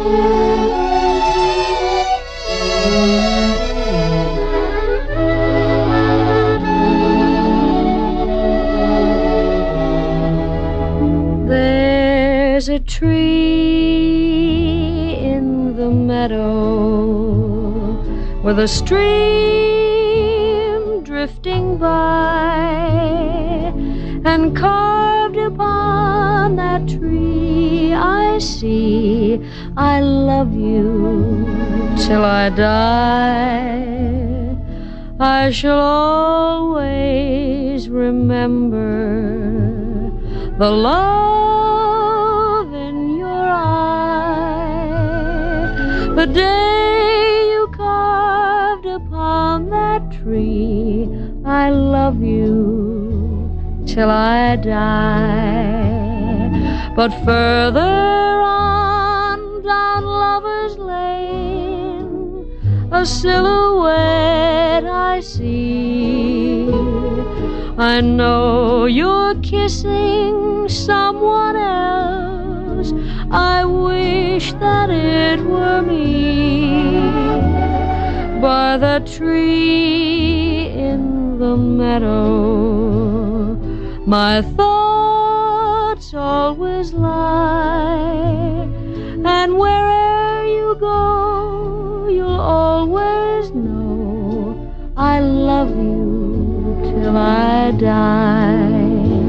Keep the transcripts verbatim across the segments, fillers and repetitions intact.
There's a tree in the meadow with a stream drifting by, and carved upon that tree I see, I love you till I die. I shall always remember the love in your eye, the day you carved upon that tree, I love you till I die. But further on down Lover's Lane, a silhouette I see. I know you're kissing someone else. I wish that it were me. By the tree in the meadow, my thoughts always lie. And wherever you go, you'll always know I love you till I die.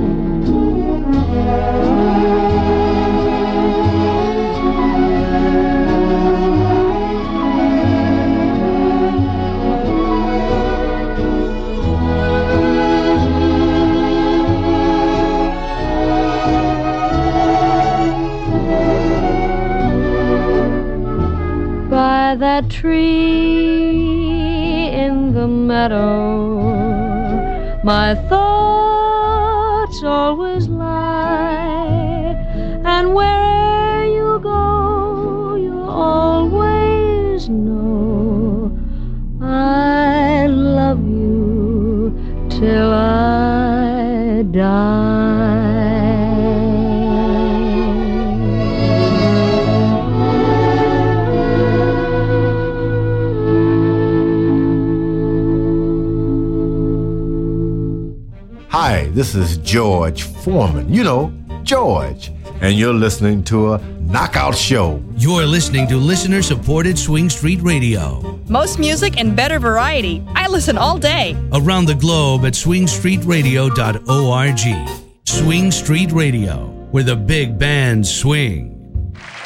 By that tree in the meadow, my thoughts always lie. And wherever you go, you'll always know I love you till I die. Hi, this is George Foreman. You know, George. And you're listening to a knockout show. You're listening to listener-supported Swing Street Radio. Most music and better variety. I listen all day. Around the globe at swing street radio dot org. Swing Street Radio, where the big bands swing.